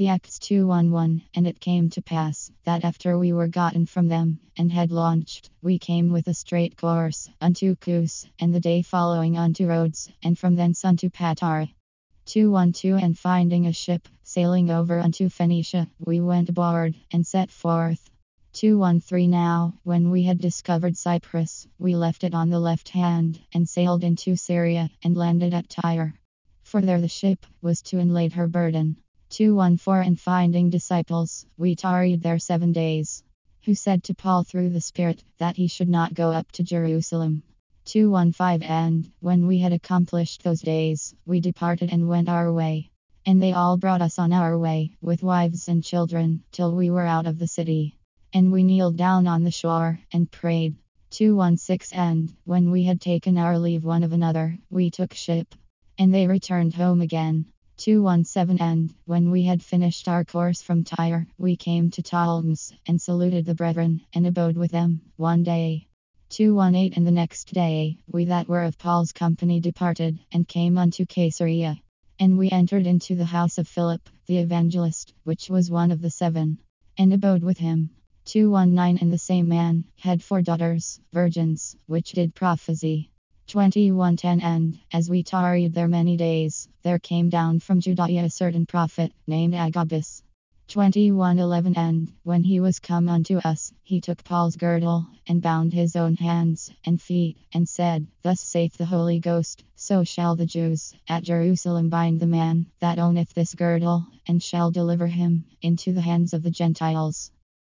The Acts 2:11. And it came to pass, that after we were gotten from them, and had launched, we came with a straight course unto Cus, and the day following unto Rhodes, and from thence unto Patara. 2:12. And finding a ship sailing over unto Phoenicia, we went aboard, and set forth. 2:13. Now, when we had discovered Cyprus, we left it on the left hand, and sailed into Syria, and landed at Tyre. For there the ship was to unlade her burden. 2:14. And finding disciples, we tarried there 7 days. Who said to Paul through the Spirit, that he should not go up to Jerusalem. 2:15. And when we had accomplished those days, we departed and went our way. And they all brought us on our way, with wives and children, till we were out of the city. And we kneeled down on the shore, and prayed. 2:16. And when we had taken our leave one of another, we took ship. And they returned home again. 2:17. And when we had finished our course from Tyre, we came to Ptolemais, and saluted the brethren, and abode with them 1 day. 2:18. And the next day, we that were of Paul's company departed, and came unto Caesarea. And we entered into the house of Philip, the evangelist, which was one of the 7, and abode with him. 2:19. And the same man had 4 daughters, virgins, which did prophesy. 21:10. And as we tarried there many days, there came down from Judea a certain prophet, named Agabus. 21:11. And when he was come unto us, he took Paul's girdle, and bound his own hands and feet, and said, Thus saith the Holy Ghost, so shall the Jews at Jerusalem bind the man that owneth this girdle, and shall deliver him into the hands of the Gentiles.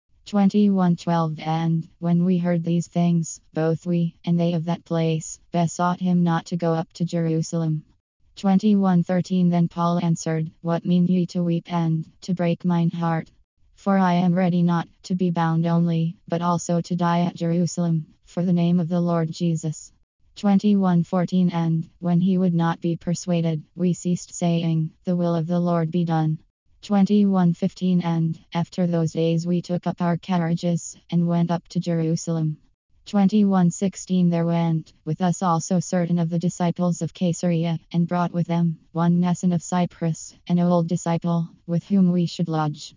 21:12. And when we heard these things, both we and they of that place besought him not to go up to Jerusalem. 21:13. Then Paul answered, What mean ye to weep and to break mine heart? For I am ready not to be bound only, but also to die at Jerusalem, for the name of the Lord Jesus. 21:14. And when he would not be persuaded, we ceased, saying, The will of the Lord be done. 21:15. And after those days we took up our carriages, and went up to Jerusalem. 21:16. There went with us also certain of the disciples of Caesarea, and brought with them one Mnason of Cyprus, an old disciple, with whom we should lodge.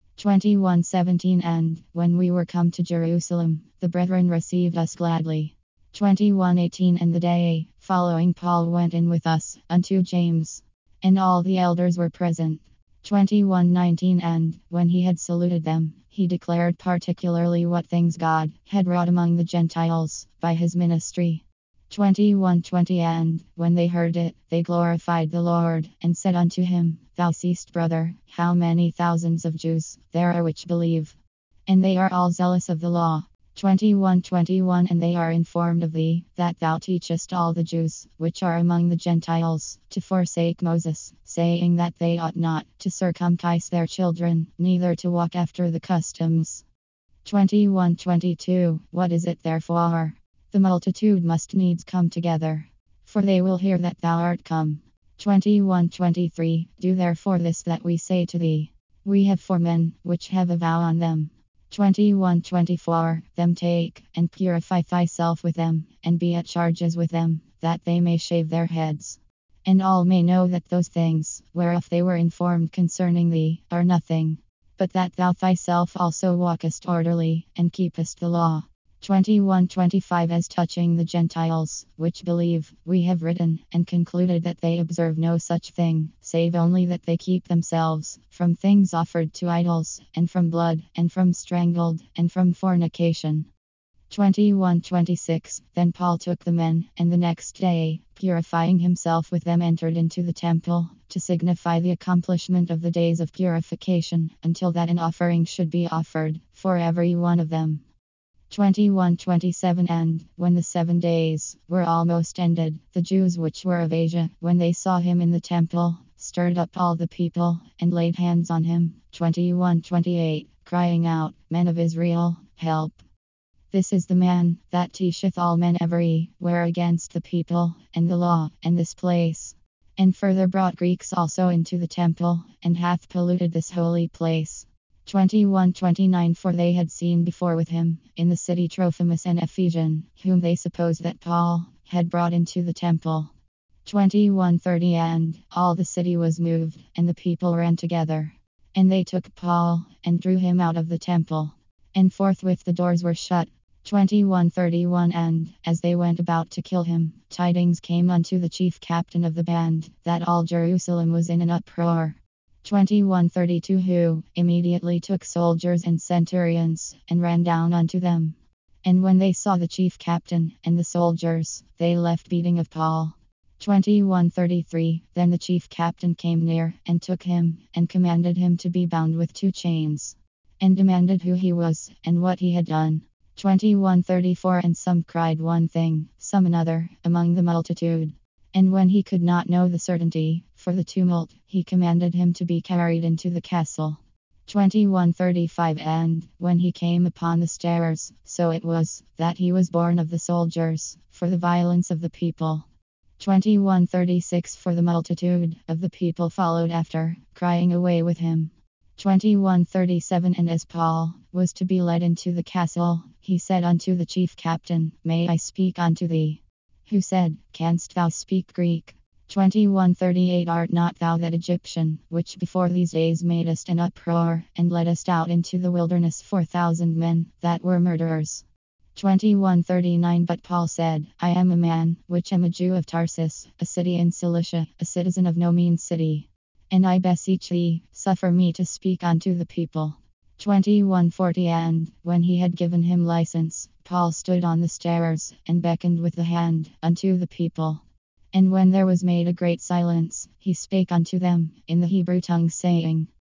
21:17. And when we were come to Jerusalem, the brethren received us gladly. 21:18. And the day following Paul went in with us unto James, and all the elders were present. 21:19. And when he had saluted them, he declared particularly what things God had wrought among the Gentiles by his ministry. 21:20. And when they heard it, they glorified the Lord, and said unto him, Thou seest, brother, how many thousands of Jews there are which believe, and they are all zealous of the law. 21:21. And they are informed of thee, that thou teachest all the Jews, which are among the Gentiles, to forsake Moses, saying that they ought not to circumcise their children, neither to walk after the customs. 21:22. What is it therefore? The multitude must needs come together, for they will hear that thou art come. 21:23. Do therefore this that we say to thee. We have 4 men, which have a vow on them. 21:24. Them take, and purify thyself with them, and be at charges with them, that they may shave their heads. And all may know that those things, whereof they were informed concerning thee, are nothing, but that thou thyself also walkest orderly, and keepest the law. 21:25. As touching the Gentiles, which believe, we have written, and concluded that they observe no such thing, save only that they keep themselves from things offered to idols, and from blood, and from strangled, and from fornication. 21:26. Then Paul took the men, and the next day, purifying himself with them, entered into the temple, to signify the accomplishment of the days of purification, until that an offering should be offered for every one of them. 21:27. And when the 7 days were almost ended, the Jews which were of Asia, when they saw him in the temple, stirred up all the people, and laid hands on him. 21:28. Crying out, Men of Israel, help! This is the man that teacheth all men everywhere against the people, and the law, and this place. And further brought Greeks also into the temple, and hath polluted this holy place. 21:29. For they had seen before with him, in the city, Trophimus an Ephesian, whom they supposed that Paul had brought into the temple. 21:30. And all the city was moved, and the people ran together, And they took Paul, and drew him out of the temple. And forthwith the doors were shut. 21:31 And, as they went about to kill him, tidings came unto the chief captain of the band, that all Jerusalem was in an uproar. 21:32 Who immediately took soldiers and centurions, and ran down unto them. And when they saw the chief captain, and the soldiers, they left beating of Paul. 21:33 Then the chief captain came near, and took him, and commanded him to be bound with 2 chains. And demanded who he was, and what he had done. 21:34 And some cried one thing, some another, among the multitude. And when he could not know the certainty, for the tumult, he commanded him to be carried into the castle. 21:35 And, when he came upon the stairs, so it was, that he was borne of the soldiers, for the violence of the people. 21:36 For the multitude of the people followed after, crying away with him. 21:37 And as Paul was to be led into the castle, he said unto the chief captain, May I speak unto thee? Who said, Canst thou speak Greek? 21:38 Art not thou that Egyptian, which before these days madest an uproar, and leddest out into the wilderness 4,000 men, that were murderers? 21:39 But Paul said, I am a man, which am a Jew of Tarsus, a city in Cilicia, a citizen of no mean city. And I beseech thee, suffer me to speak unto the people. 21:40 And, when he had given him license, Paul stood on the stairs, and beckoned with the hand unto the people. And when there was made a great silence, he spake unto them in the Hebrew tongue, saying,